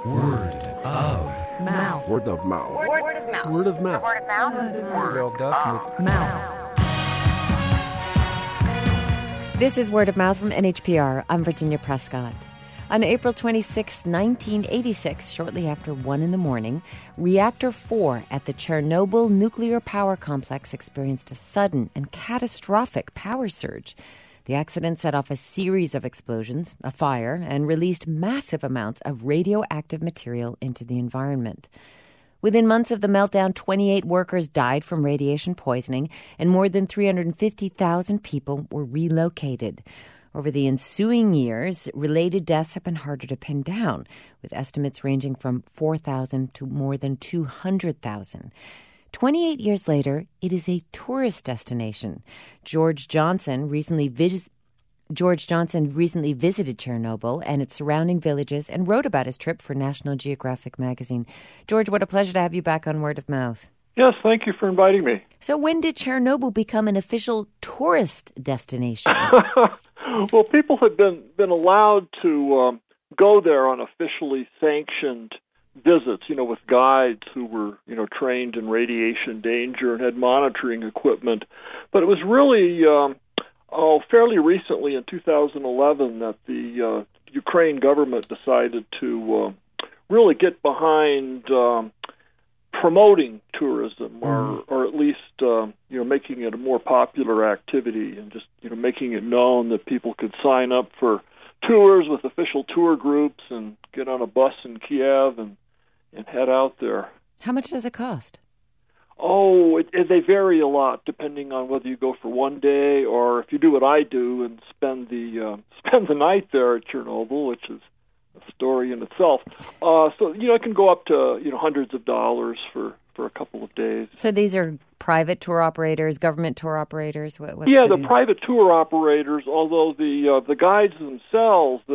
Word of mouth. Word of mouth. Word of mouth. Word of mouth. Word of mouth. Word of Mouth. This is Word of Mouth from NHPR. I'm Virginia Prescott. On April 26, 1986, shortly after 1 in the morning, Reactor 4 at the Chernobyl nuclear power complex experienced a sudden and catastrophic power surge. The accident set off a series of explosions, a fire, and released massive amounts of radioactive material into the environment. Within months of the meltdown, 28 workers died from radiation poisoning, and more than 350,000 people were relocated. Over the ensuing years, related deaths have been harder to pin down, with estimates ranging from 4,000 to more than 200,000. 28 years later, it is a tourist destination. George Johnson recently visited Chernobyl and its surrounding villages and wrote about his trip for National Geographic magazine. George, what a pleasure to have you back on Word of Mouth. Yes, thank you for inviting me. So when did Chernobyl become an official tourist destination? Well, people had been allowed to go there on officially sanctioned visits, with guides who were, trained in radiation danger and had monitoring equipment. But it was really fairly recently in 2011 that the Ukraine government decided to really get behind promoting tourism, or at least making it a more popular activity, and just making it known that people could sign up for tours with official tour groups and get on a bus in Kiev and head out there. How much does it cost? Oh, they vary a lot depending on whether you go for one day or if you do what I do and spend the night there at Chernobyl, which is a story in itself. So it can go up to hundreds of dollars for a couple of days. So these are private tour operators, government tour operators. What's the private tour operators. Although the guides themselves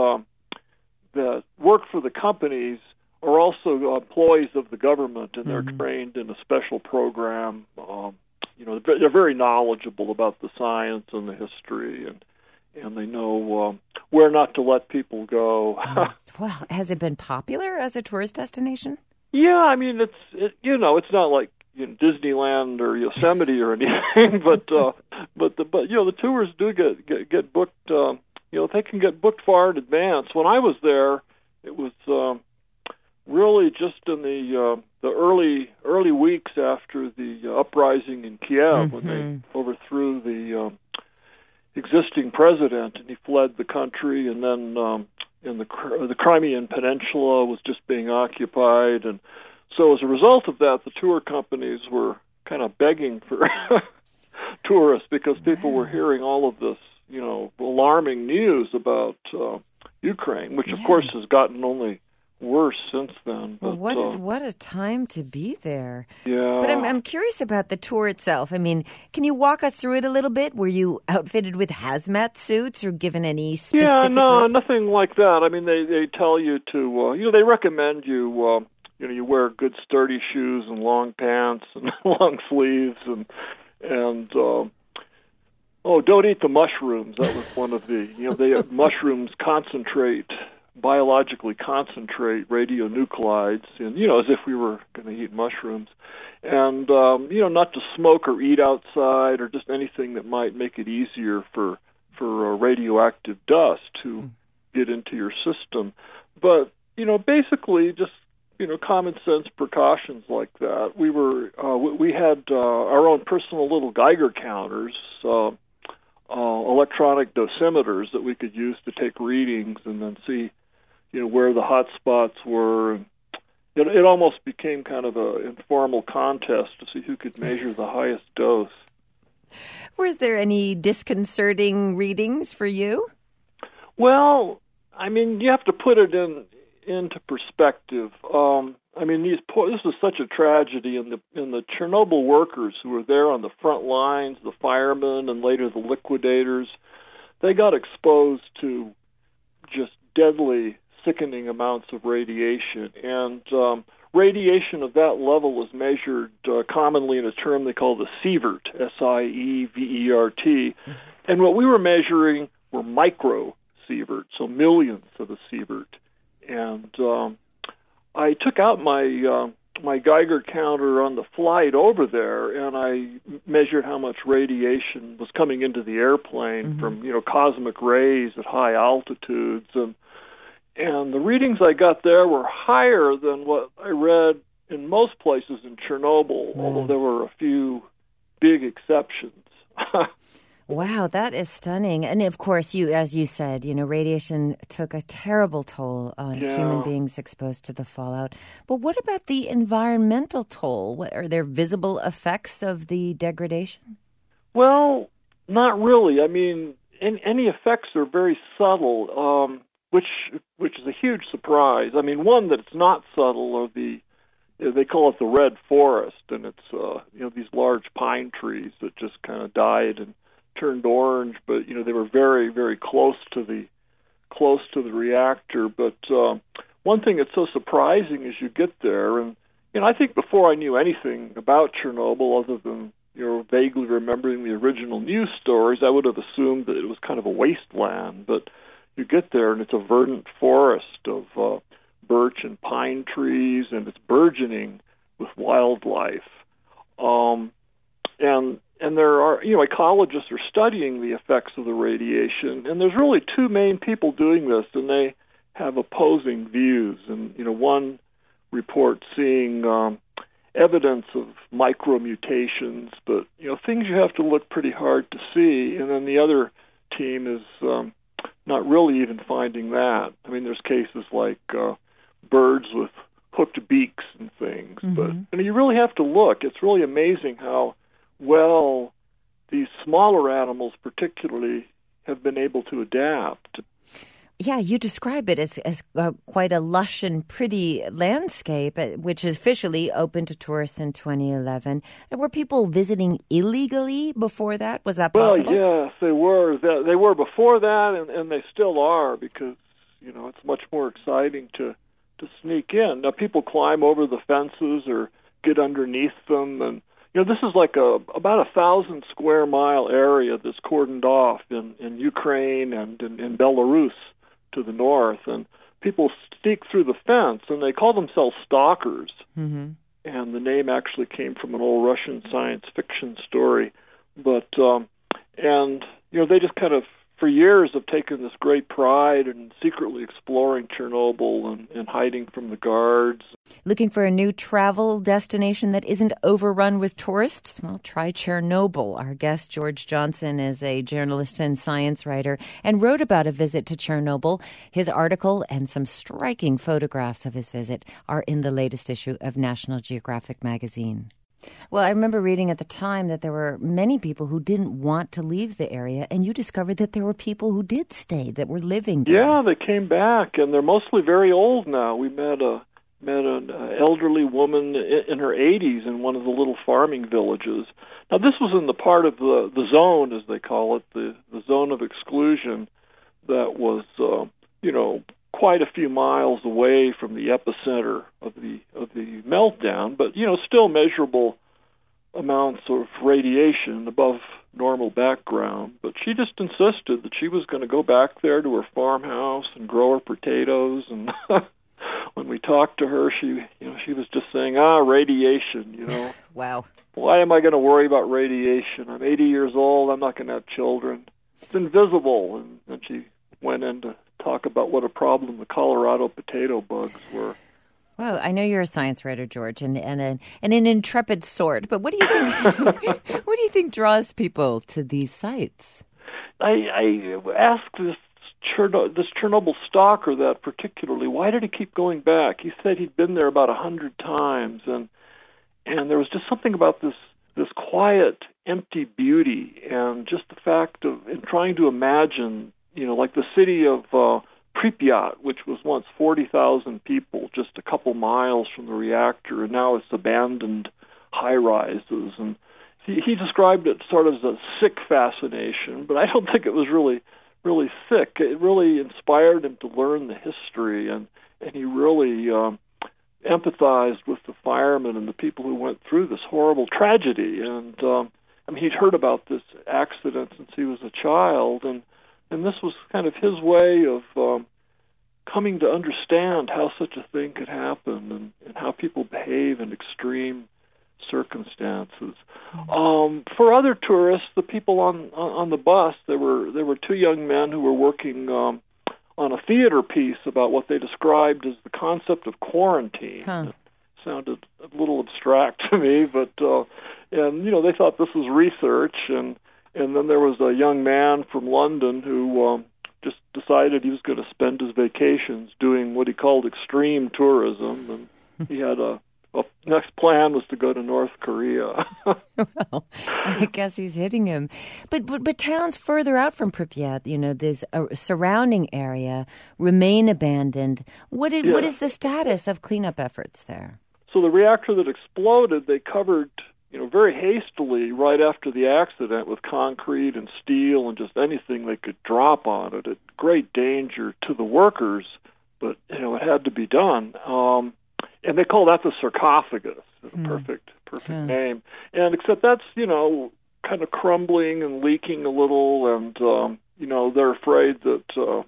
that work for the companies are also employees of the government, and they're trained in a special program. They're very knowledgeable about the science and the history, and they know where not to let people go. Well, has it been popular as a tourist destination? Yeah, I mean it's not like Disneyland or Yosemite or anything, but the tours do get booked. They can get booked far in advance. When I was there, it was really just in the early weeks after the uprising in Kiev, when they overthrew the existing president, and he fled the country, and then in the Crimean Peninsula was just being occupied, and so as a result of that, the tour companies were kind of begging for tourists because people were hearing all of this, alarming news about Ukraine, which of course has gotten only worse since then. Well, what a time to be there. Yeah. But I'm curious about the tour itself. I mean, can you walk us through it a little bit? Were you outfitted with hazmat suits or given any specific? Yeah, no, rules? nothing like that. I mean, they tell you to, they recommend you, you wear good sturdy shoes and long pants and long sleeves and don't eat the mushrooms. That was one of the, mushrooms biologically concentrate radionuclides, and as if we were going to eat mushrooms, and not to smoke or eat outside or just anything that might make it easier for radioactive dust to get into your system. But basically just common sense precautions like that. We had our own personal little Geiger counters, electronic dosimeters that we could use to take readings and then see where the hot spots were. And it almost became kind of an informal contest to see who could measure the highest dose. Were there any disconcerting readings for you? Well, I mean, you have to put it into perspective. This is such a tragedy, and the Chernobyl workers who were there on the front lines, the firemen, and later the liquidators, they got exposed to just deadly, sickening amounts of radiation. And radiation of that level is measured commonly in a term they call the sievert, S-I-E-V-E-R-T. And what we were measuring were micro sievert, so millions of a sievert. And I took out my my Geiger counter on the flight over there, and I measured how much radiation was coming into the airplane from cosmic rays at high altitudes, and the readings I got there were higher than what I read in most places in Chernobyl, although there were a few big exceptions. Wow, that is stunning. And of course, as you said, radiation took a terrible toll on human beings exposed to the fallout. But what about the environmental toll? Are there visible effects of the degradation? Well, not really. I mean, any effects are very subtle, which is a huge surprise. I mean, one that's not subtle are they call it the red forest, and it's these large pine trees that just kind of died and turned orange, but they were very, very close to the reactor. But one thing that's so surprising is you get there, and I think before I knew anything about Chernobyl, other than vaguely remembering the original news stories, I would have assumed that it was kind of a wasteland. But you get there, and it's a verdant forest of birch and pine trees, and it's burgeoning with wildlife. And there are, ecologists are studying the effects of the radiation, and there's really two main people doing this, and they have opposing views. And, one report seeing evidence of micromutations, but, things you have to look pretty hard to see. And then the other team is not really even finding that. I mean, there's cases like birds with hooked beaks and things. But you really have to look. It's really amazing how well these smaller animals particularly have been able to adapt. Yeah, you describe it as quite a lush and pretty landscape, which is officially open to tourists in 2011. And were people visiting illegally before that? Was that possible? Well, yes, they were. They were before that, and they still are, because, it's much more exciting to sneak in. Now, people climb over the fences or get underneath them, and this is like about 1,000 square mile area that's cordoned off in Ukraine and in Belarus to the north, and people sneak through the fence, and they call themselves stalkers. And the name actually came from an old Russian science fiction story. But they just kind of, for years, have taken this great pride in secretly exploring Chernobyl and hiding from the guards. Looking for a new travel destination that isn't overrun with tourists? Well, try Chernobyl. Our guest, George Johnson, is a journalist and science writer and wrote about a visit to Chernobyl. His article and some striking photographs of his visit are in the latest issue of National Geographic magazine. Well, I remember reading at the time that there were many people who didn't want to leave the area, and you discovered that there were people who did stay, that were living there. Yeah, they came back, and they're mostly very old now. We met an elderly woman in her 80s in one of the little farming villages. Now, this was in the part of the zone, as they call it, the zone of exclusion that was, quite a few miles away from the epicenter of the meltdown, but still measurable amounts of radiation above normal background. But she just insisted that she was going to go back there to her farmhouse and grow her potatoes. And when we talked to her, she was just saying, radiation. Wow. Why am I going to worry about radiation? I'm 80 years old. I'm not going to have children. It's invisible. And then she went into talk about what a problem the Colorado potato bugs were. Well, I know you're a science writer, George, and an intrepid sort. But what do you think? What do you think draws people to these sites? I asked this Chernobyl stalker that particularly. Why did he keep going back? He said he'd been there about 100 times, and there was just something about this quiet, empty beauty, and just the fact of in trying to imagine. Like the city of Pripyat, which was once 40,000 people just a couple miles from the reactor, and now it's abandoned high-rises. And he described it sort of as a sick fascination, but I don't think it was really sick. It really inspired him to learn the history, and he really empathized with the firemen and the people who went through this horrible tragedy. And he'd heard about this accident since he was a child, and this was kind of his way of coming to understand how such a thing could happen and how people behave in extreme circumstances. For other tourists, the people on the bus, there were two young men who were working on a theater piece about what they described as the concept of quarantine. It sounded a little abstract to me, but and they thought this was research, and then there was a young man from London who just decided he was going to spend his vacations doing what he called extreme tourism, and he had a next plan was to go to North Korea. Well, I guess he's hitting him. But towns further out from Pripyat, there's a surrounding area, remain abandoned. What is the status of cleanup efforts there? So the reactor that exploded, they covered, very hastily right after the accident with concrete and steel and just anything they could drop on it at great danger to the workers, but, it had to be done. And they call that the sarcophagus, perfect name. And except that's, kind of crumbling and leaking a little, and, they're afraid that,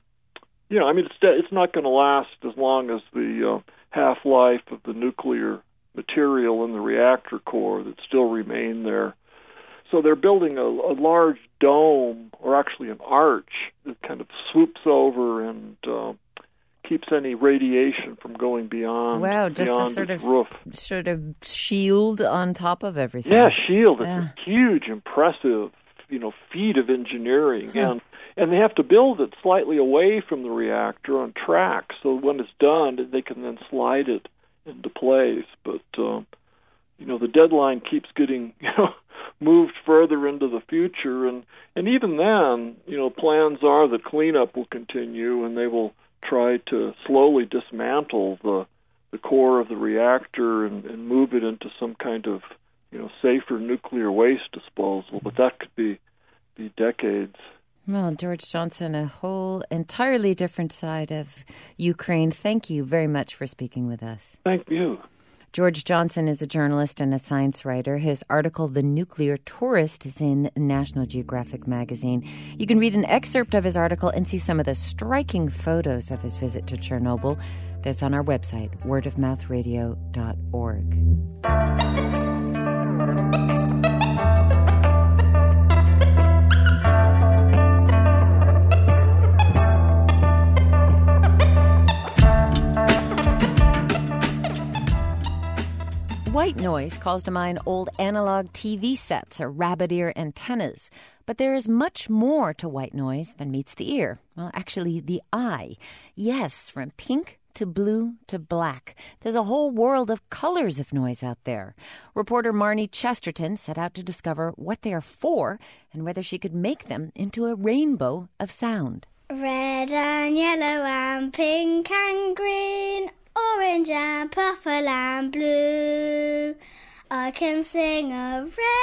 it's not going to last as long as the half-life of the nuclear material in the reactor core that still remain there. So they're building a large dome, or actually an arch, that kind of swoops over and keeps any radiation from going beyond. Wow, just a sort of shield on top of everything. Yeah, shield. It's a huge, impressive, feat of engineering, and they have to build it slightly away from the reactor on tracks, so when it's done, they can then slide it into place. But the deadline keeps getting moved further into the future, and even then, plans are that cleanup will continue, and they will try to slowly dismantle the core of the reactor and move it into some kind of safer nuclear waste disposal. But that could be decades. Well, George Johnson, a whole entirely different side of Ukraine. Thank you very much for speaking with us. Thank you. George Johnson is a journalist and a science writer. His article, The Nuclear Tourist, is in National Geographic magazine. You can read an excerpt of his article and see some of the striking photos of his visit to Chernobyl. That's on our website, wordofmouthradio.org. White noise calls to mind old analog TV sets or rabbit ear antennas. But there is much more to white noise than meets the ear. Well, actually, the eye. Yes, from pink to blue to black. There's a whole world of colors of noise out there. Reporter Marnie Chesterton set out to discover what they are for and whether she could make them into a rainbow of sound. Red and yellow and pink and green, orange and purple and blue. I can sing a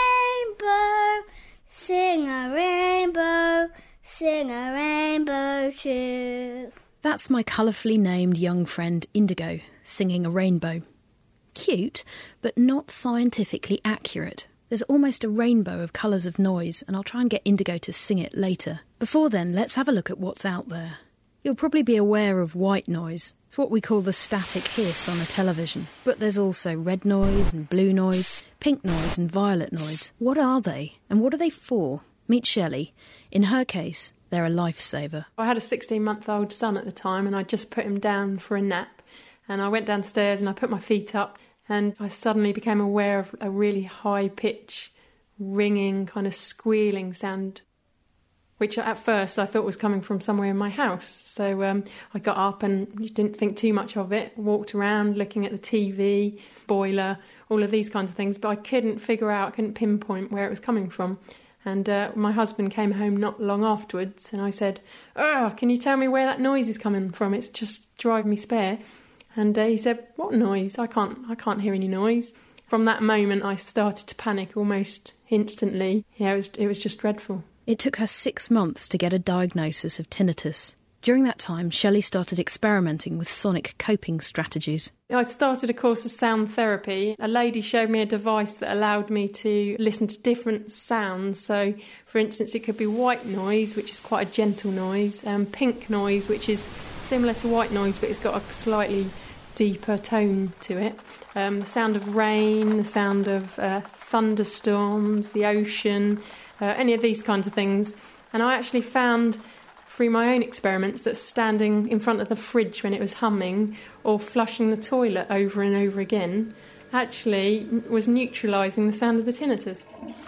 rainbow too. That's my colourfully named young friend Indigo singing a rainbow. Cute, but not scientifically accurate. There's almost a rainbow of colours of noise, and I'll try and get Indigo to sing it later. Before then, let's have a look at what's out there. You'll probably be aware of white noise. It's what we call the static hiss on a television. But there's also red noise and blue noise, pink noise and violet noise. What are they, and what are they for? Meet Shelley. In her case, they're a lifesaver. I had a 16-month-old son at the time, and I just put him down for a nap. And I went downstairs and I put my feet up, and I suddenly became aware of a really high-pitch, ringing, kind of squealing sound, which at first I thought was coming from somewhere in my house. So I got up and didn't think too much of it, walked around looking at the TV, boiler, all of these kinds of things, but I couldn't pinpoint where it was coming from. And my husband came home not long afterwards, and I said, can you tell me where that noise is coming from? It's just driving me spare. And he said, what noise? I can't hear any noise. From that moment, I started to panic almost instantly. Yeah, it was just dreadful. It took her 6 months to get a diagnosis of tinnitus. During that time, Shelley started experimenting with sonic coping strategies. I started a course of sound therapy. A lady showed me a device that allowed me to listen to different sounds. So, for instance, it could be white noise, which is quite a gentle noise, pink noise, which is similar to white noise, but it's got a slightly deeper tone to it. The sound of rain, the sound of thunderstorms, the ocean, any of these kinds of things. And I actually found, through my own experiments, that standing in front of the fridge when it was humming or flushing the toilet over and over again actually was neutralising the sound of the tinnitus.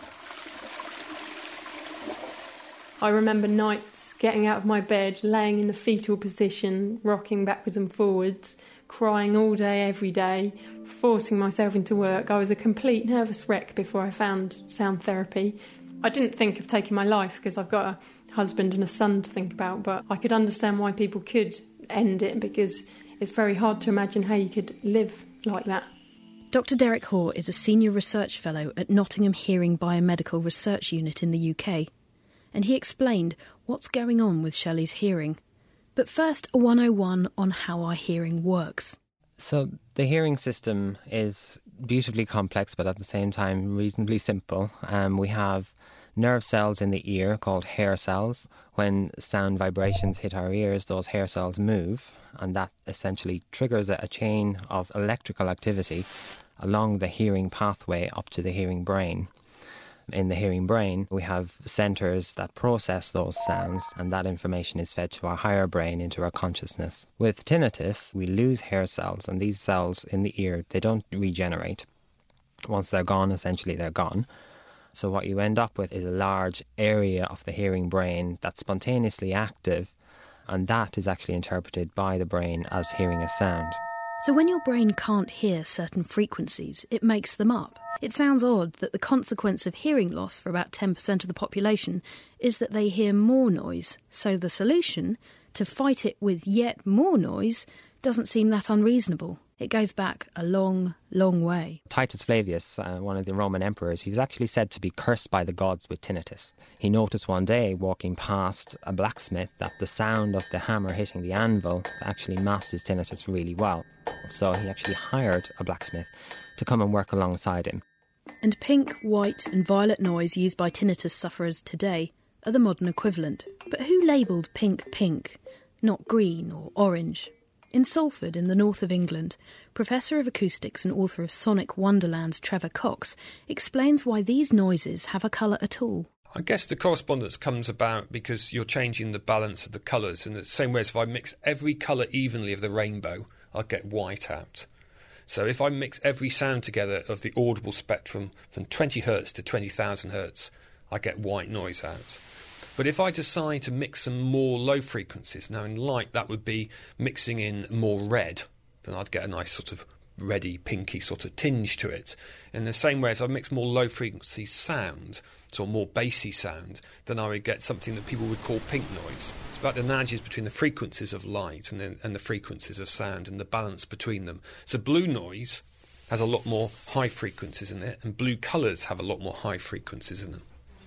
I remember nights getting out of my bed, laying in the fetal position, rocking backwards and forwards, crying all day, every day, forcing myself into work. I was a complete nervous wreck before I found sound therapy. I didn't think of taking my life because I've got a husband and a son to think about, but I could understand why people could end it, because it's very hard to imagine how you could live like that. Dr Derek Hoare is a senior research fellow at Nottingham Hearing Biomedical Research Unit in the UK, and he explained what's going on with Shelley's hearing. But first, a 101 on how our hearing works. So the hearing system is beautifully complex, but at the same time reasonably simple. We have nerve cells in the ear called hair cells. When sound vibrations hit our ears, those hair cells move, and that essentially triggers a chain of electrical activity along the hearing pathway up to the hearing brain. In the hearing brain, we have centres that process those sounds, and that information is fed to our higher brain into our consciousness. With tinnitus, we lose hair cells, and these cells in the ear, they don't regenerate. Once they're gone, essentially they're gone. So what you end up with is a large area of the hearing brain that's spontaneously active, and that is actually interpreted by the brain as hearing a sound. So when your brain can't hear certain frequencies, it makes them up. It sounds odd that the consequence of hearing loss for about 10% of the population is that they hear more noise. So the solution, to fight it with yet more noise, doesn't seem that unreasonable. It goes back a long, long way. Titus Flavius, one of the Roman emperors, he was actually said to be cursed by the gods with tinnitus. He noticed one day, walking past a blacksmith, that the sound of the hammer hitting the anvil actually masked his tinnitus really well. So he actually hired a blacksmith to come and work alongside him. And pink, white and violet noise used by tinnitus sufferers today are the modern equivalent. But who labelled pink pink, not green or orange? In Salford, in the north of England, Professor of Acoustics and author of Sonic Wonderland, Trevor Cox, explains why these noises have a colour at all. I guess the correspondence comes about because you're changing the balance of the colours. In the same way as if I mix every colour evenly of the rainbow, I'll get white out. So if I mix every sound together of the audible spectrum from 20 Hz to 20,000 Hz, I get white noise out. But if I decide to mix some more low frequencies, now in light that would be mixing in more red, then I'd get a nice sort of reddy, pinky sort of tinge to it. In the same way as I mix more low frequency sound, so more bassy sound, then I would get something that people would call pink noise. It's about the analogies between the frequencies of light and the frequencies of sound and the balance between them. So blue noise has a lot more high frequencies in it, and blue colours have a lot more high frequencies in them.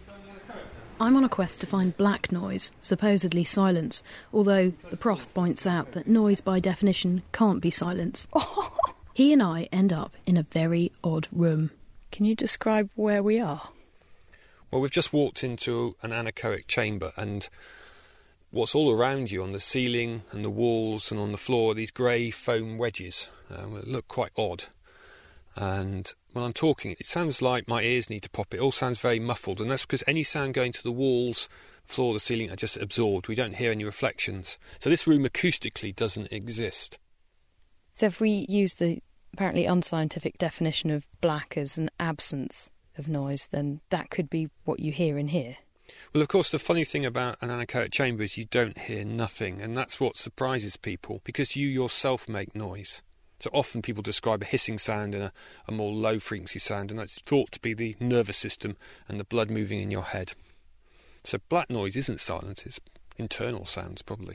I'm on a quest to find black noise, supposedly silence, although the prof points out that noise by definition can't be silence. He and I end up in a very odd room. Can you describe where we are? Well, we've just walked into an anechoic chamber, and what's all around you on the ceiling and the walls and on the floor, these grey foam wedges, look quite odd. And when I'm talking, it sounds like my ears need to pop. It all sounds very muffled, and that's because any sound going to the walls, floor, the ceiling are just absorbed. We don't hear any reflections. So this room acoustically doesn't exist. So if we use the apparently unscientific definition of black as an absence of noise, then that could be what you hear in here. Well, of course, the funny thing about an anechoic chamber is you don't hear nothing, and that's what surprises people, because you yourself make noise. So often people describe a hissing sound and a more low-frequency sound, and that's thought to be the nervous system and the blood moving in your head. So black noise isn't silent, it's internal sounds, probably.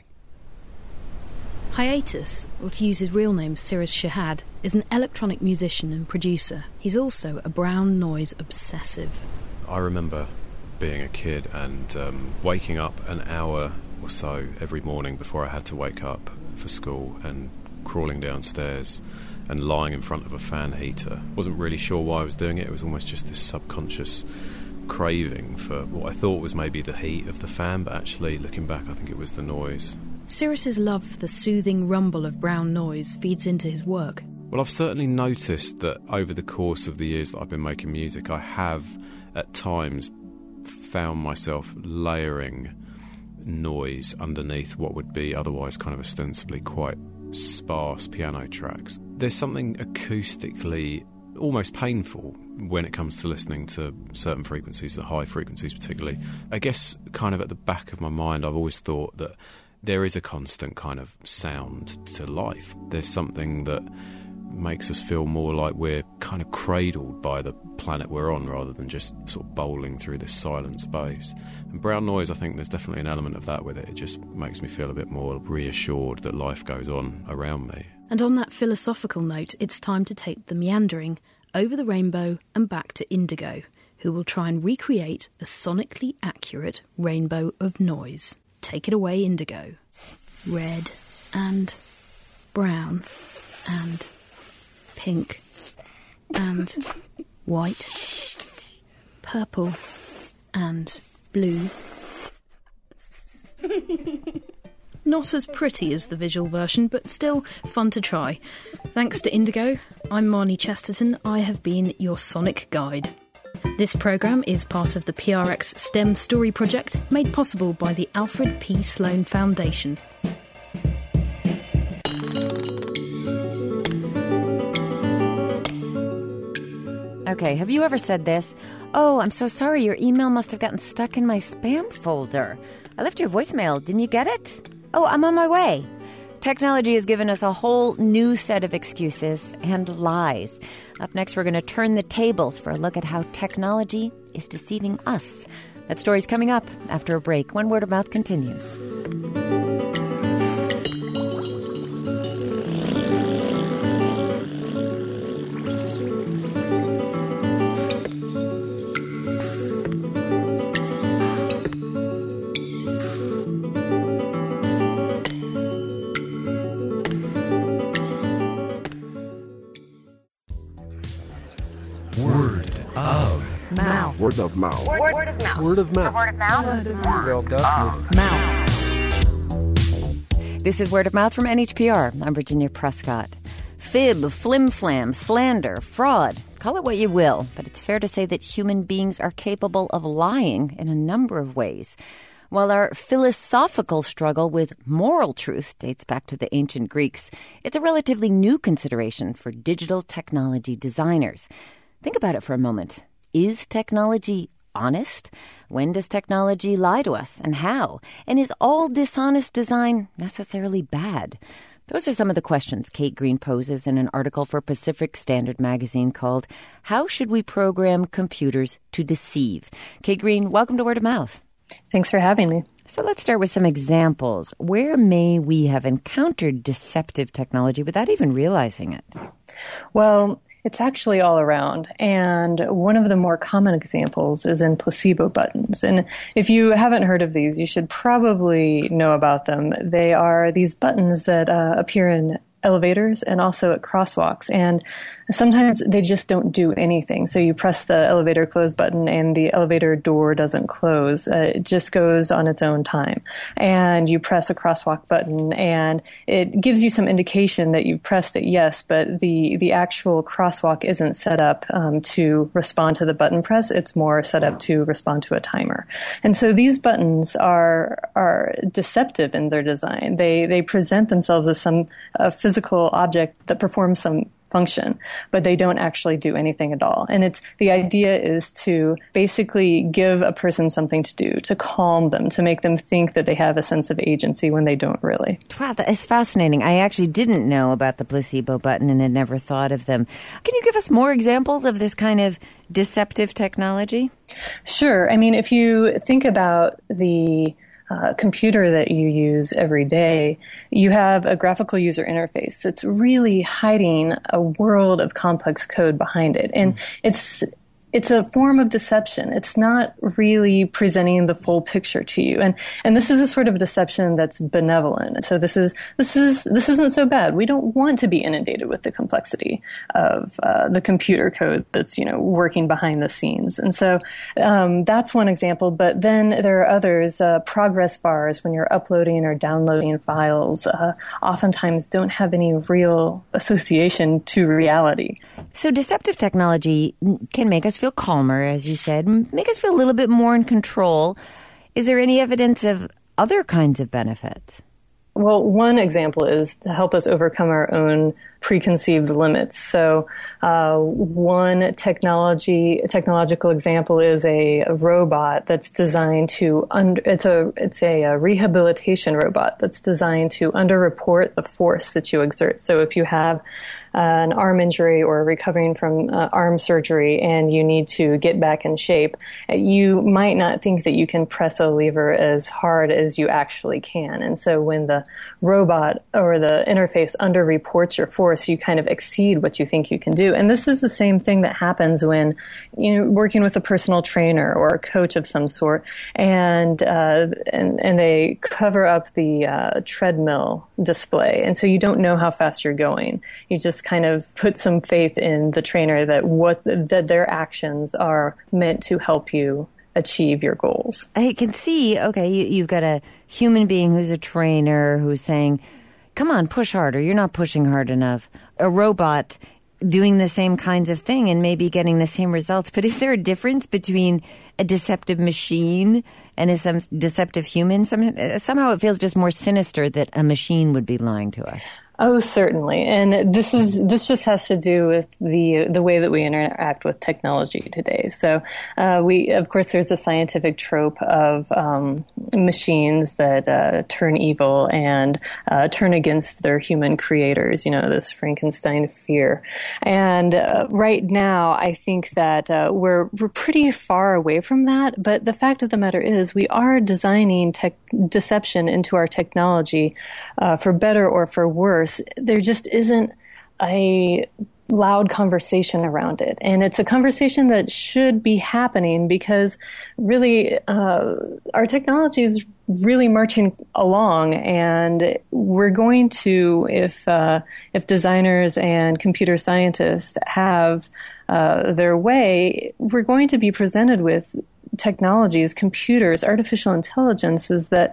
Hiatus, or to use his real name, Cyrus Shahad, is an electronic musician and producer. He's also a brown noise obsessive. I remember being a kid and waking up an hour or so every morning before I had to wake up for school, and crawling downstairs and lying in front of a fan heater. Wasn't really sure why I was doing it. It was almost just this subconscious craving for what I thought was maybe the heat of the fan, but actually, looking back, I think it was the noise. Cyrus's love for the soothing rumble of brown noise feeds into his work. Well, I've certainly noticed that over the course of the years that I've been making music, I have at times found myself layering noise underneath what would be otherwise kind of ostensibly quite sparse piano tracks. There's something acoustically almost painful when it comes to listening to certain frequencies, the high frequencies particularly. I guess kind of at the back of my mind, I've always thought that there is a constant kind of sound to life. There's something that makes us feel more like we're kind of cradled by the planet we're on rather than just sort of bowling through this silent space. And brown noise, I think there's definitely an element of that with it. It just makes me feel a bit more reassured that life goes on around me. And on that philosophical note, it's time to take the meandering over the rainbow and back to Indigo, who will try and recreate a sonically accurate rainbow of noise. Take it away, Indigo. Red and brown and pink and white, purple and blue. Not as pretty as the visual version, but still fun to try. Thanks to Indigo, I'm Marnie Chesterton. I have been your sonic guide. This programme is part of the PRX STEM Story Project, made possible by the Alfred P. Sloan Foundation. Okay, have you ever said this? Oh, I'm so sorry, your email must have gotten stuck in my spam folder. I left your voicemail, didn't you get it? Oh, I'm on my way. Technology has given us a whole new set of excuses and lies. Up next, we're going to turn the tables for a look at how technology is deceiving us. That story's coming up after a break when Word of Mouth continues. Word of mouth. Word of mouth. Word of mouth. Word of mouth. Mouth. This is Word of Mouth from NHPR. I'm Virginia Prescott. Fib, flim-flam, slander, fraud. Call it what you will, but it's fair to say that human beings are capable of lying in a number of ways. While our philosophical struggle with moral truth dates back to the ancient Greeks, it's a relatively new consideration for digital technology designers. Think about it for a moment. Is technology honest? When does technology lie to us, and how? And is all dishonest design necessarily bad? Those are some of the questions Kate Green poses in an article for Pacific Standard magazine called How Should We Program Computers to Deceive? Kate Green, welcome to Word of Mouth. Thanks for having me. So let's start with some examples. Where may we have encountered deceptive technology without even realizing it? Well, it's actually all around, and one of the more common examples is in placebo buttons. And if you haven't heard of these, you should probably know about them. They are these buttons that appear in elevators and also at crosswalks, and sometimes they just don't do anything. So you press the elevator close button and the elevator door doesn't close. It just goes on its own time. And you press a crosswalk button and it gives you some indication that you've pressed it, yes, but the actual crosswalk isn't set up to respond to the button press. It's more set up to respond to a timer. And so these buttons are deceptive in their design. They present themselves as some physical object that performs some function, but they don't actually do anything at all. And the idea is to basically give a person something to do, to calm them, to make them think that they have a sense of agency when they don't really. Wow, that is fascinating. I actually didn't know about the placebo button and had never thought of them. Can you give us more examples of this kind of deceptive technology? Sure. I mean, if you think about the computer that you use every day, you have a graphical user interface. It's really hiding a world of complex code behind it. And it's it's a form of deception. It's not really presenting the full picture to you. And this is a sort of deception that's benevolent. So this isn't so bad. We don't want to be inundated with the complexity of the computer code that's, working behind the scenes. And so that's one example. But then there are others. Progress bars, when you're uploading or downloading files, oftentimes don't have any real association to reality. So deceptive technology can make us feel calmer, as you said, make us feel a little bit more in control. Is there any evidence of other kinds of benefits? Well, one example is to help us overcome our own preconceived limits. So one technological example is a robot that's designed to it's a rehabilitation robot that's designed to underreport the force that you exert. So if you have an arm injury or recovering from arm surgery and you need to get back in shape, you might not think that you can press a lever as hard as you actually can. And so when the robot or the interface underreports your force, you kind of exceed what you think you can do. And this is the same thing that happens when you're working with a personal trainer or a coach of some sort, and they cover up the treadmill display. And so you don't know how fast you're going. You just kind of put some faith in the trainer that their actions are meant to help you achieve your goals. I can see, okay, you've got a human being who's a trainer who's saying, come on, push harder, you're not pushing hard enough. A robot doing the same kinds of thing and maybe getting the same results. But is there a difference between a deceptive machine and a deceptive human? Somehow it feels just more sinister that a machine would be lying to us. Oh, certainly. And this just has to do with the way that we interact with technology today. So of course, there's a scientific trope of machines that turn evil and turn against their human creators, this Frankenstein fear. And right now, I think that we're pretty far away from that. But the fact of the matter is we are designing deception into our technology for better or for worse. There just isn't a loud conversation around it. And it's a conversation that should be happening because really our technology is really marching along, and we're going to, if designers and computer scientists have their way, we're going to be presented with technologies, computers, artificial intelligences that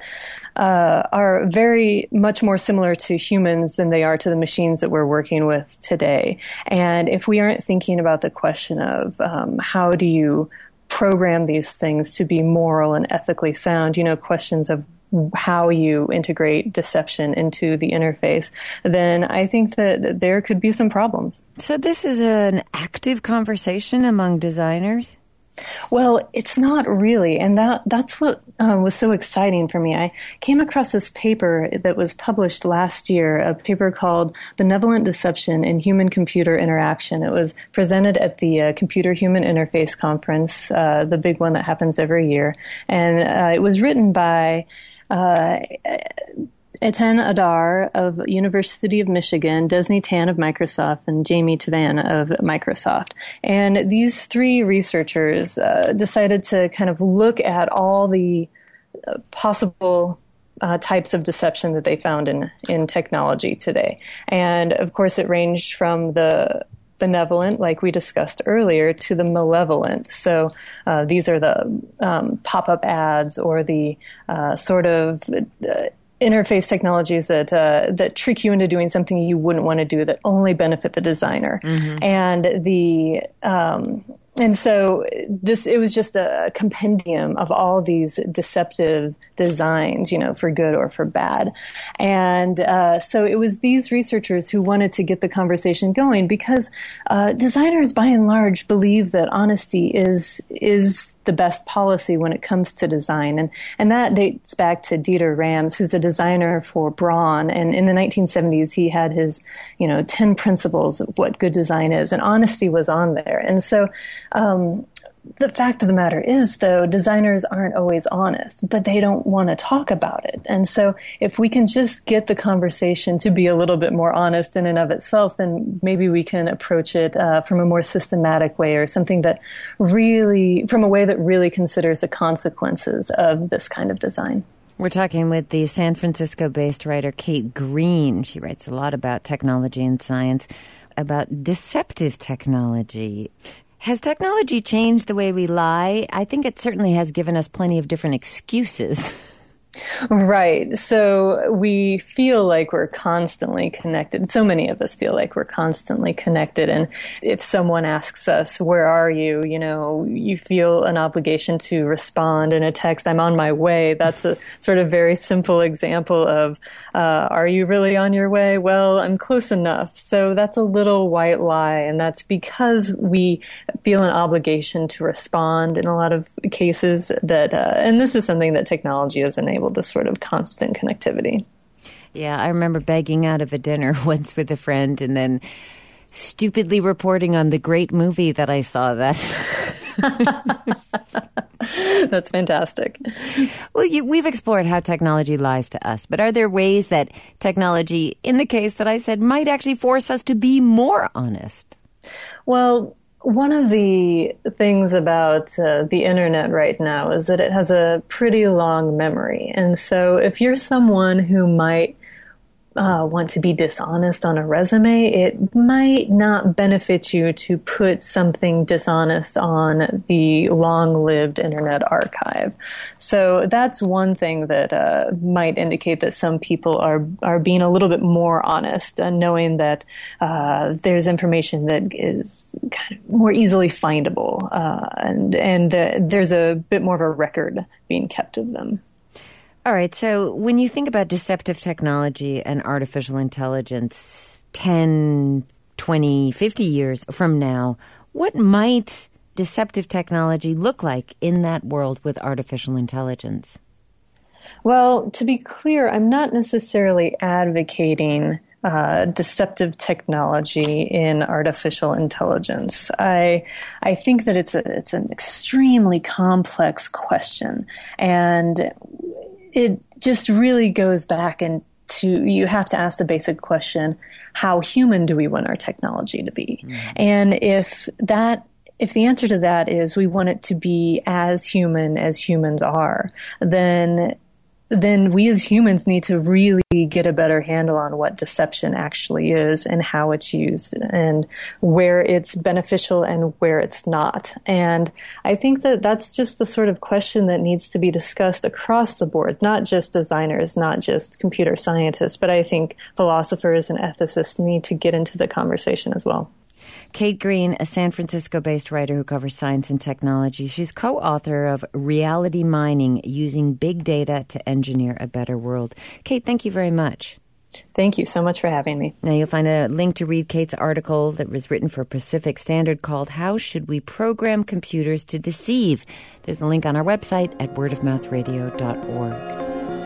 are very much more similar to humans than they are to the machines that we're working with today. And if we aren't thinking about the question of how do you program these things to be moral and ethically sound, questions of how you integrate deception into the interface, then I think that there could be some problems. So this is an active conversation among designers? Well, it's not really, and that's what was so exciting for me. I came across this paper that was published last year, a paper called Benevolent Deception in Human-Computer Interaction. It was presented at the Computer-Human Interface Conference, the big one that happens every year, and it was written by Eten Adar of University of Michigan, Desni Tan of Microsoft, and Jamie Tavan of Microsoft. And these three researchers decided to kind of look at all the possible types of deception that they found in technology today. And of course, it ranged from the benevolent, like we discussed earlier, to the malevolent. So these are the pop-up ads or the sort of interface technologies that trick you into doing something you wouldn't want to do that only benefit the designer. Mm-hmm. And so it was just a compendium of all these deceptive designs, for good or for bad. And so it was these researchers who wanted to get the conversation going because designers, by and large, believe that honesty is the best policy when it comes to design. And that dates back to Dieter Rams, who's a designer for Braun. And in the 1970s, he had his, 10 principles of what good design is, and honesty was on there. And so The fact of the matter is, though, designers aren't always honest, but they don't want to talk about it. And so if we can just get the conversation to be a little bit more honest in and of itself, then maybe we can approach it from a more systematic way, or something that really, from a way that really considers the consequences of this kind of design. We're talking with the San Francisco-based writer Kate Green. She writes a lot about technology and science, about deceptive technology. Has technology changed the way we lie? I think it certainly has given us plenty of different excuses. Right. So we feel like we're constantly connected. So many of us feel like we're constantly connected. And if someone asks us, where are you? You know, you feel an obligation to respond in a text, I'm on my way. That's a sort of very simple example of, are you really on your way? Well, I'm close enough. So that's a little white lie. And that's because we feel an obligation to respond in a lot of cases that, and this is something that technology has enabled, this sort of constant connectivity. Yeah, I remember begging out of a dinner once with a friend and then stupidly reporting on the great movie that I saw that. That's fantastic. Well, we've explored how technology lies to us, but are there ways that technology, in the case that I said, might actually force us to be more honest? Well, one of the things about the internet right now is that it has a pretty long memory. And so if you're someone who might want to be dishonest on a resume, it might not benefit you to put something dishonest on the long-lived Internet archive. So that's one thing that might indicate that some people are being a little bit more honest, knowing that there's information that is kind of more easily findable, and there's a bit more of a record being kept of them. All right, so when you think about deceptive technology and artificial intelligence 10, 20, 50 years from now, what might deceptive technology look like in that world with artificial intelligence? Well, to be clear, I'm not necessarily advocating deceptive technology in artificial intelligence. I think that it's an extremely complex question, and it just really goes back you have to ask the basic question, how human do we want our technology to be? Mm-hmm. And if the answer to that is we want it to be as human as humans are, then we as humans need to really get a better handle on what deception actually is and how it's used and where it's beneficial and where it's not. And I think that that's just the sort of question that needs to be discussed across the board, not just designers, not just computer scientists, but I think philosophers and ethicists need to get into the conversation as well. Kate Green, a San Francisco-based writer who covers science and technology. She's co-author of Reality Mining, Using Big Data to Engineer a Better World. Kate, thank you very much. Thank you so much for having me. Now, you'll find a link to read Kate's article that was written for Pacific Standard called How Should We Program Computers to Deceive? There's a link on our website at wordofmouthradio.org.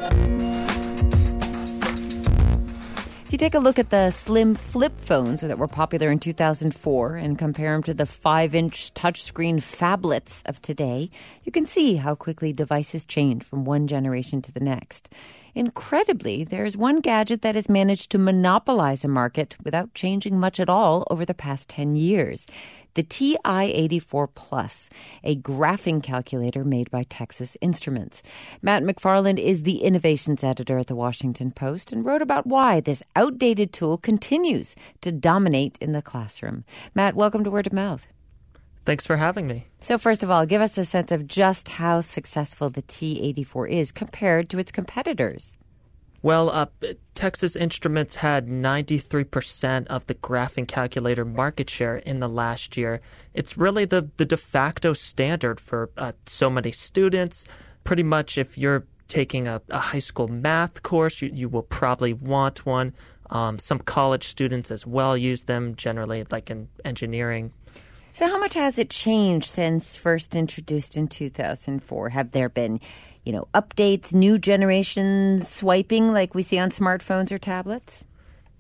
If you take a look at the slim flip phones that were popular in 2004 and compare them to the 5-inch touchscreen phablets of today, you can see how quickly devices change from one generation to the next. Incredibly, there's one gadget that has managed to monopolize a market without changing much at all over the past 10 years. The TI-84 Plus, a graphing calculator made by Texas Instruments. Matt McFarland is the innovations editor at The Washington Post and wrote about why this outdated tool continues to dominate in the classroom. Matt, welcome to Word of Mouth. Thanks for having me. So first of all, give us a sense of just how successful the T-84 is compared to its competitors. Well, Texas Instruments had 93% of the graphing calculator market share in the last year. It's really the de facto standard for so many students. Pretty much if you're taking a high school math course, you will probably want one. Some college students as well use them, generally like in engineering. So how much has it changed since first introduced in 2004? Have there been, updates, new generations swiping like we see on smartphones or tablets?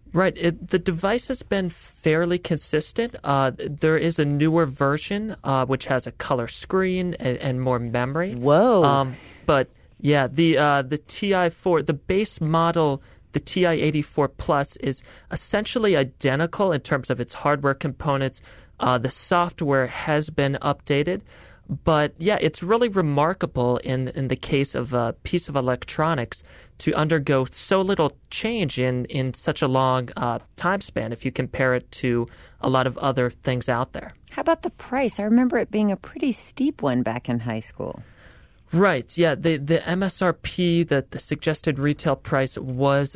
Right. The device has been fairly consistent. There is a newer version which has a color screen and more memory. Whoa. But yeah, the TI-4, the base model, the TI-84 Plus, is essentially identical in terms of its hardware components. The software has been updated. But yeah, it's really remarkable in the case of a piece of electronics to undergo so little change in such a long time span if you compare it to a lot of other things out there. How about the price? I remember it being a pretty steep one back in high school. Right. Yeah. The MSRP, the suggested retail price, was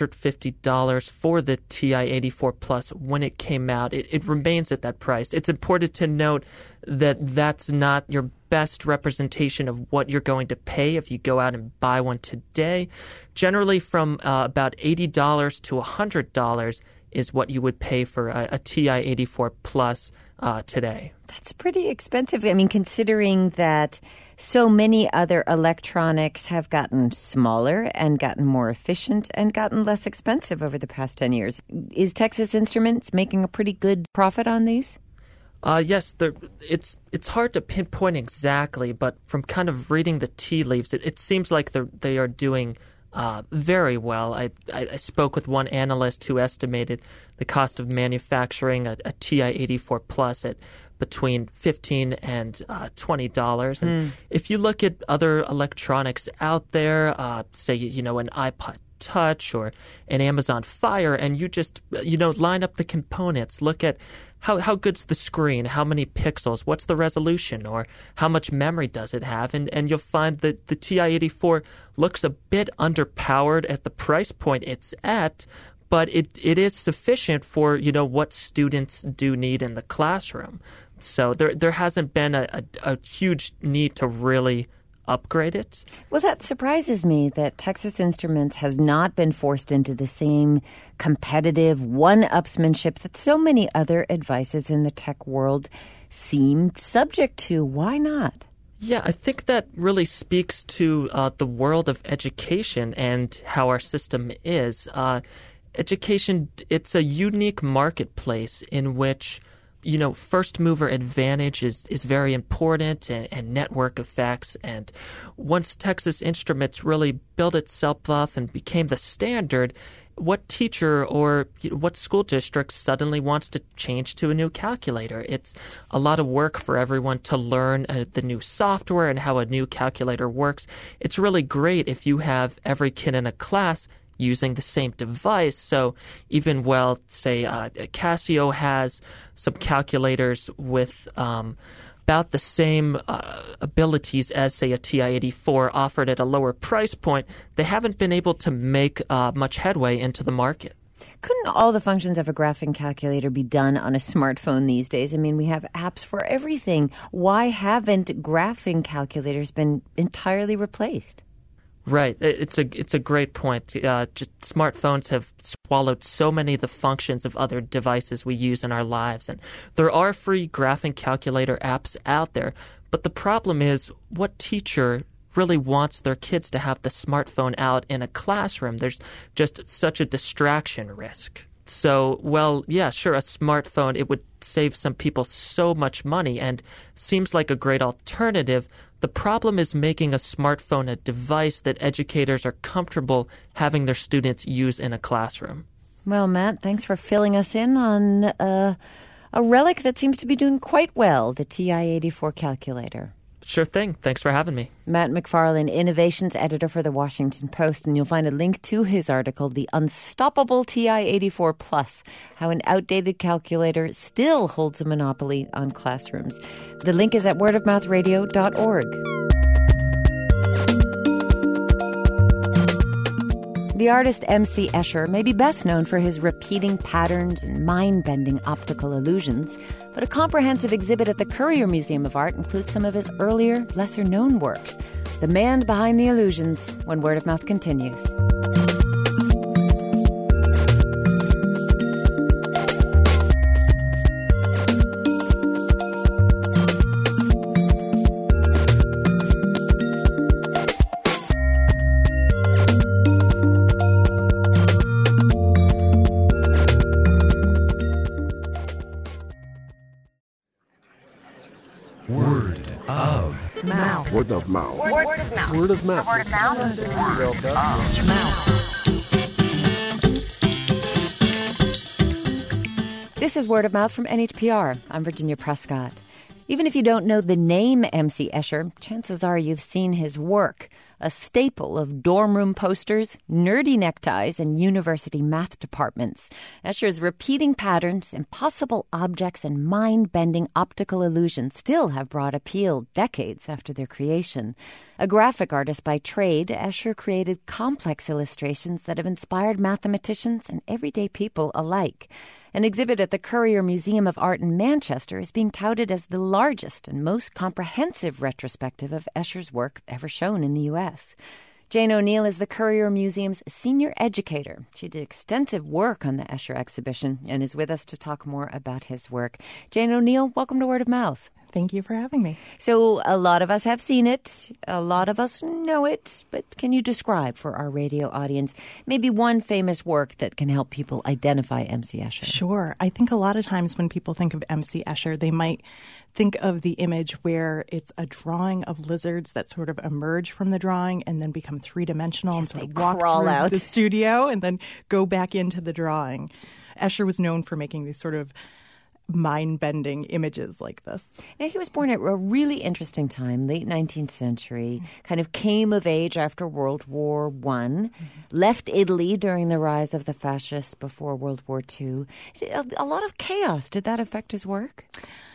$150 for the TI-84 Plus when it came out. It remains at that price. It's important to note that that's not your best representation of what you're going to pay if you go out and buy one today. Generally, from about $80 to $100 is what you would pay for a TI-84 Plus today. That's pretty expensive. I mean, considering that so many other electronics have gotten smaller and gotten more efficient and gotten less expensive over the past 10 years. Is Texas Instruments making a pretty good profit on these? Yes, it's hard to pinpoint exactly, but from kind of reading the tea leaves, it seems like they are doing very well. I spoke with one analyst who estimated the cost of manufacturing a TI-84 Plus at between $15 and $20. And if you look at other electronics out there, say, an iPod Touch or an Amazon Fire, and you just, line up the components, look at how good's the screen, how many pixels, what's the resolution, or how much memory does it have, and you'll find that the TI-84 looks a bit underpowered at the price point it's at, but it is sufficient for, what students do need in the classroom. So there hasn't been a huge need to really upgrade it. Well, that surprises me that Texas Instruments has not been forced into the same competitive one-upsmanship that so many other advices in the tech world seem subject to. Why not? Yeah, I think that really speaks to the world of education and how our system is. Education, it's a unique marketplace in which first mover advantage is very important and network effects. And once Texas Instruments really built itself up and became the standard, what teacher or what school district suddenly wants to change to a new calculator? It's a lot of work for everyone to learn the new software and how a new calculator works. It's really great if you have every kid in a class using the same device. So even say Casio has some calculators with about the same abilities as, say, a TI-84 offered at a lower price point, they haven't been able to make much headway into the market. Couldn't all the functions of a graphing calculator be done on a smartphone these days? I mean, we have apps for everything. Why haven't graphing calculators been entirely replaced? Right. It's a great point. Just smartphones have swallowed so many of the functions of other devices we use in our lives. And there are free graphing calculator apps out there. But the problem is, what teacher really wants their kids to have the smartphone out in a classroom? There's just such a distraction risk. So, yeah, sure, a smartphone, it would save some people so much money and seems like a great alternative. The problem is making a smartphone a device that educators are comfortable having their students use in a classroom. Well, Matt, thanks for filling us in on a relic that seems to be doing quite well, the TI-84 calculator. Sure thing. Thanks for having me. Matt McFarlane, Innovations Editor for The Washington Post, and you'll find a link to his article, The Unstoppable TI-84 Plus, How an Outdated Calculator Still Holds a Monopoly on Classrooms. The link is at wordofmouthradio.org. The artist M.C. Escher may be best known for his repeating patterns and mind-bending optical illusions, but a comprehensive exhibit at the Currier Museum of Art includes some of his earlier, lesser-known works. The Man Behind the Illusions, when Word of Mouth continues. Word of mouth. Word of mouth. Word of mouth. Word of mouth. This is Word of Mouth from NHPR. I'm Virginia Prescott. Even if you don't know the name M.C. Escher, chances are you've seen his work, a staple of dorm room posters, nerdy neckties, and university math departments. Escher's repeating patterns, impossible objects, and mind-bending optical illusions still have broad appeal decades after their creation. A graphic artist by trade, Escher created complex illustrations that have inspired mathematicians and everyday people alike. An exhibit at the Currier Museum of Art in Manchester is being touted as the largest and most comprehensive retrospective of Escher's work ever shown in the U.S. Jane O'Neill is the Currier Museum's senior educator. She did extensive work on the Escher exhibition and is with us to talk more about his work. Jane O'Neill, welcome to Word of Mouth. Thank you for having me. So a lot of us have seen it. A lot of us know it. But can you describe for our radio audience maybe one famous work that can help people identify M.C. Escher? Sure. I think a lot of times when people think of M.C. Escher, they might think of the image where it's a drawing of lizards that sort of emerge from the drawing and then become three-dimensional and sort of walk through out the studio and then go back into the drawing. Escher was known for making these sort of mind-bending images like this. Now, he was born at a really interesting time, late 19th century, kind of came of age after World War I, left Italy during the rise of the fascists before World War II. A lot of chaos. Did that affect his work?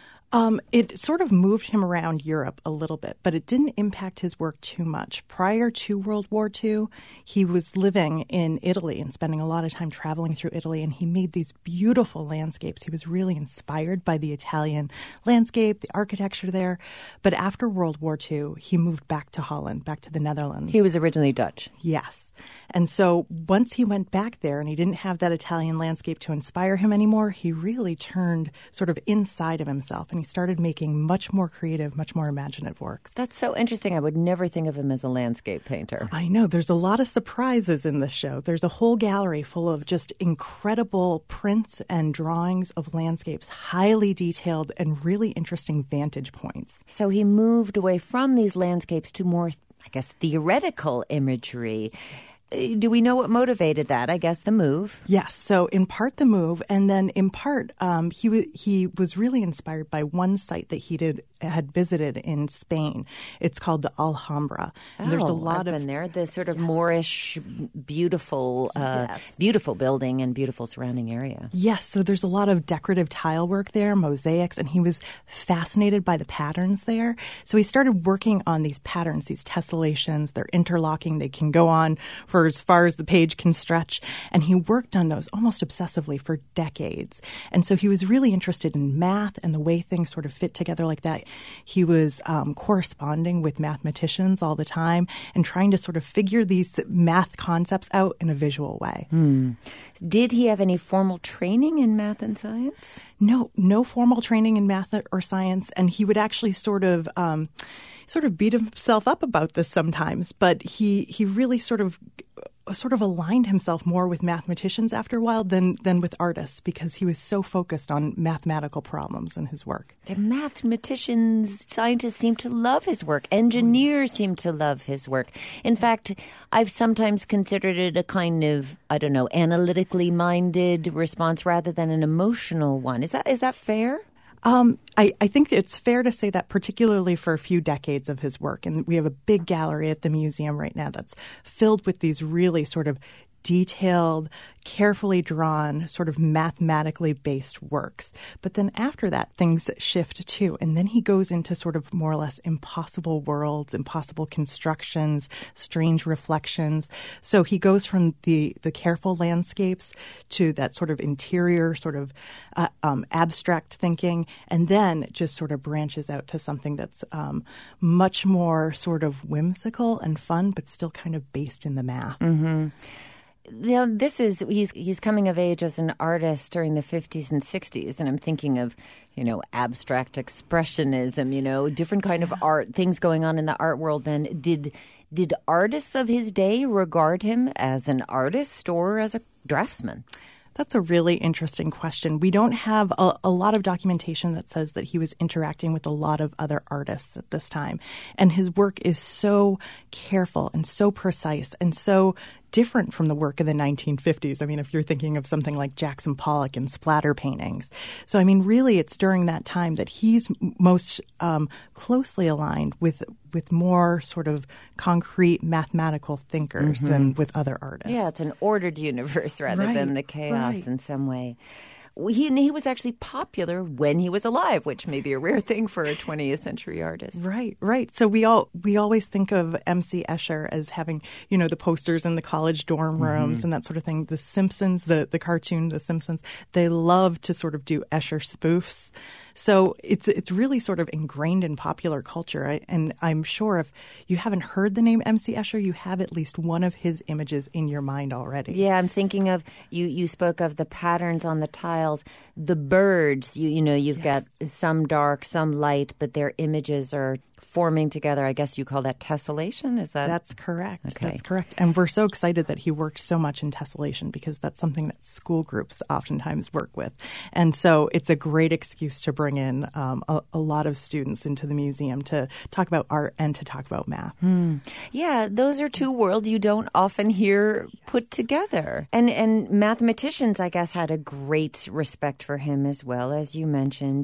It sort of moved him around Europe a little bit, but it didn't impact his work too much. Prior to World War II, he was living in Italy and spending a lot of time traveling through Italy, and he made these beautiful landscapes. He was really inspired by the Italian landscape, the architecture there. But after World War II, he moved back to Holland, back to the Netherlands. He was originally Dutch. Yes. And so once he went back there and he didn't have that Italian landscape to inspire him anymore, he really turned sort of inside of himself and he started making much more creative, much more imaginative works. That's so interesting. I would never think of him as a landscape painter. I know. There's a lot of surprises in this show. There's a whole gallery full of just incredible prints and drawings of landscapes, highly detailed and really interesting vantage points. So he moved away from these landscapes to more, I guess, theoretical imagery. Do we know what motivated that? I guess the move. Yes. So in part the move, and then in part he was really inspired by one site that he had visited in Spain. It's called the Alhambra. And there's a lot I've been there. The sort of Moorish, beautiful, beautiful building and beautiful surrounding area. Yes. So there's a lot of decorative tile work there, mosaics, and he was fascinated by the patterns there. So he started working on these patterns, these tessellations. They're interlocking. They can go on for as far as the page can stretch. And he worked on those almost obsessively for decades. And so he was really interested in math and the way things sort of fit together like that. He was corresponding with mathematicians all the time and trying to sort of figure these math concepts out in a visual way. Did he have any formal training in math and science? No formal training in math or science. And he would actually sort of beat himself up about this sometimes. But he really sort of aligned himself more with mathematicians after a while than with artists because he was so focused on mathematical problems in his work. The mathematicians, scientists seem to love his work. Engineers seem to love his work. In fact, I've sometimes considered it a kind of, analytically minded response rather than an emotional one. Is that fair? I think it's fair to say that particularly for a few decades of his work. And we have a big gallery at the museum right now that's filled with these really sort of detailed, carefully drawn, sort of mathematically based works. But then after that, things shift too. And then he goes into sort of more or less impossible worlds, impossible constructions, strange reflections. So he goes from the careful landscapes to that sort of interior, sort of abstract thinking, and then just sort of branches out to something that's much more sort of whimsical and fun, but still kind of based in the math. Mm-hmm. He's coming of age as an artist during the 50s and 60s, and I'm thinking of, abstract expressionism, different kind of art, things going on in the art world then. Did artists of his day regard him as an artist or as a draftsman? That's a really interesting question. We don't have a lot of documentation that says that he was interacting with a lot of other artists at this time. And his work is so careful and so precise and so different from the work of the 1950s. I mean, if you're thinking of something like Jackson Pollock and splatter paintings. So, I mean, really, it's during that time that he's most closely aligned with more sort of concrete mathematical thinkers than with other artists. Yeah, it's an ordered universe rather than the chaos in some way. He was actually popular when he was alive, which may be a rare thing for a 20th century artist. Right. So we always think of M.C. Escher as having, the posters in the college dorm rooms and that sort of thing. The Simpsons, the cartoon, The Simpsons, they love to sort of do Escher spoofs. So it's really sort of ingrained in popular culture. And I'm sure if you haven't heard the name M.C. Escher, you have at least one of his images in your mind already. Yeah, I'm thinking of, you spoke of the patterns on the tiles, the birds, you've got some dark, some light, but their images are forming together. I guess you call that tessellation? Is that? That's correct. Okay. That's correct. And we're so excited that he worked so much in tessellation because that's something that school groups oftentimes work with. And so it's a great excuse to bring in a lot of students into the museum to talk about art and to talk about math. Yeah, those are two worlds you don't often hear put together. And mathematicians, I guess, had a great respect for him as well, as you mentioned.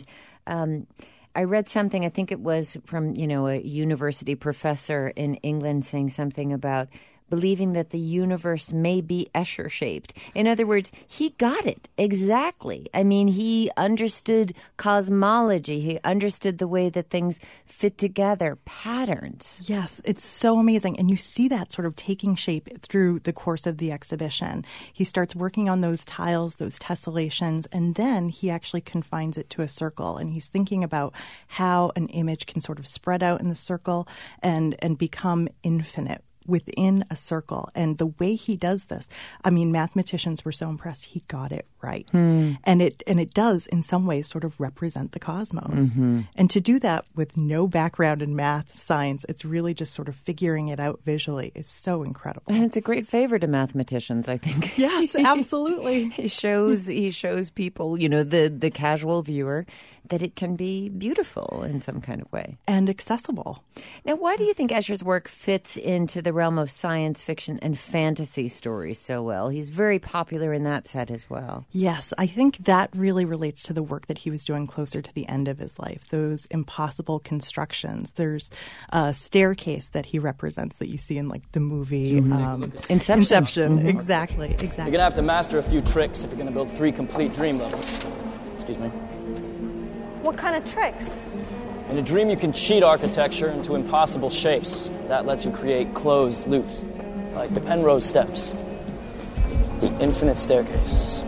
I read something, I think it was from, a university professor in England saying something about believing that the universe may be Escher-shaped. In other words, he got it exactly. I mean, he understood cosmology. He understood the way that things fit together, patterns. Yes, it's so amazing. And you see that sort of taking shape through the course of the exhibition. He starts working on those tiles, those tessellations, and then he actually confines it to a circle. And he's thinking about how an image can sort of spread out in the circle and become infinite within a circle. And the way he does this, I mean, mathematicians were so impressed. He got it right. And it does, in some ways, sort of represent the cosmos. And to do that with no background in math, science, it's really just sort of figuring it out visually is so incredible. And it's a great favor to mathematicians, I think. Yes, absolutely. He shows people, the casual viewer, that it can be beautiful in some kind of way. And accessible. Now, why do you think Escher's work fits into the realm of science fiction and fantasy stories so well? He's very popular in that set as well. Yes, I think that really relates to the work that he was doing closer to the end of his life, those impossible constructions. There's a staircase that he represents that you see in the movie Inception. Exactly. You're going to have to master a few tricks if you're going to build 3 complete dream levels. Excuse me. What kind of tricks? In a dream, you can cheat architecture into impossible shapes. That lets you create closed loops, like the Penrose steps, the infinite staircase.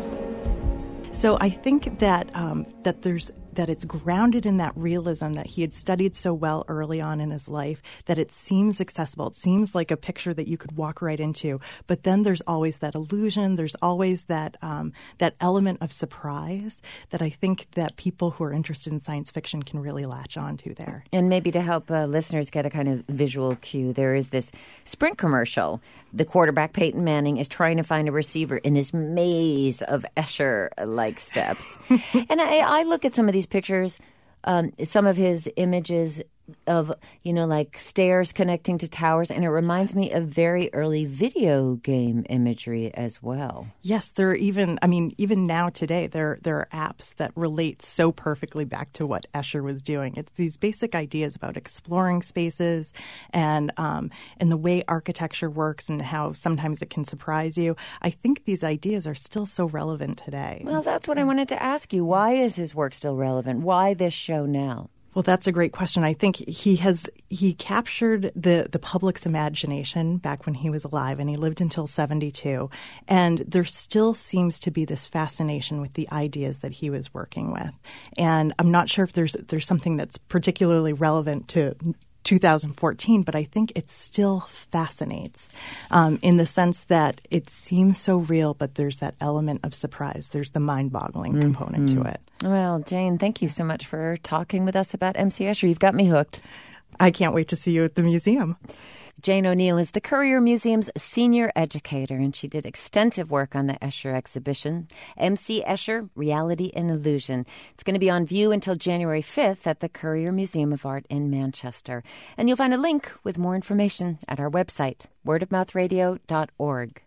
So I think that that it's grounded in that realism that he had studied so well early on in his life, that it seems accessible. It seems like a picture that you could walk right into. But then there's always that illusion. There's always that that element of surprise that I think that people who are interested in science fiction can really latch onto there. And maybe to help listeners get a kind of visual cue, there is this Sprint commercial. The quarterback, Peyton Manning, is trying to find a receiver in this maze of Escher-like steps. And I look at some of these pictures, some of his images of, like stairs connecting to towers, and it reminds me of very early video game imagery as well. Yes, there are even now today, there are apps that relate so perfectly back to what Escher was doing. It's these basic ideas about exploring spaces and the way architecture works and how sometimes it can surprise you. I think these ideas are still so relevant today. Well, that's what I wanted to ask you. Why is his work still relevant? Why this show now? Well, that's a great question. I think he captured the public's imagination back when he was alive, and he lived until 72. And there still seems to be this fascination with the ideas that he was working with. And I'm not sure if there's something that's particularly relevant to 2014, but I think it still fascinates in the sense that it seems so real, but there's that element of surprise. There's the mind-boggling component to it. Well, Jane, thank you so much for talking with us about M.C. Escher. You've got me hooked. I can't wait to see you at the museum. Jane O'Neill is the Currier Museum's senior educator, and she did extensive work on the Escher exhibition, M.C. Escher, Reality and Illusion. It's going to be on view until January 5th at the Currier Museum of Art in Manchester. And you'll find a link with more information at our website, wordofmouthradio.org.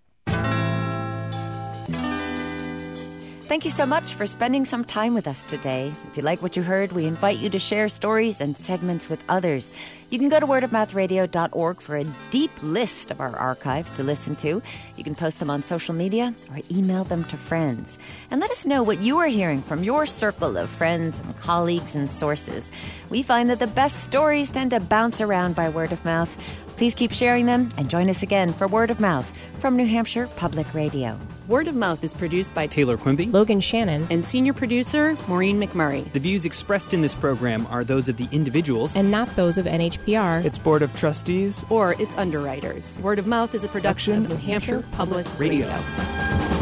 Thank you so much for spending some time with us today. If you like what you heard, we invite you to share stories and segments with others. You can go to wordofmouthradio.org for a deep list of our archives to listen to. You can post them on social media or email them to friends. And let us know what you are hearing from your circle of friends and colleagues and sources. We find that the best stories tend to bounce around by word of mouth. Please keep sharing them and join us again for Word of Mouth from New Hampshire Public Radio. Word of Mouth is produced by Taylor Quimby, Logan Shannon, and senior producer Maureen McMurray. The views expressed in this program are those of the individuals and not those of NHPR, its Board of Trustees, or its underwriters. Word of Mouth is a production of New Hampshire Public Radio.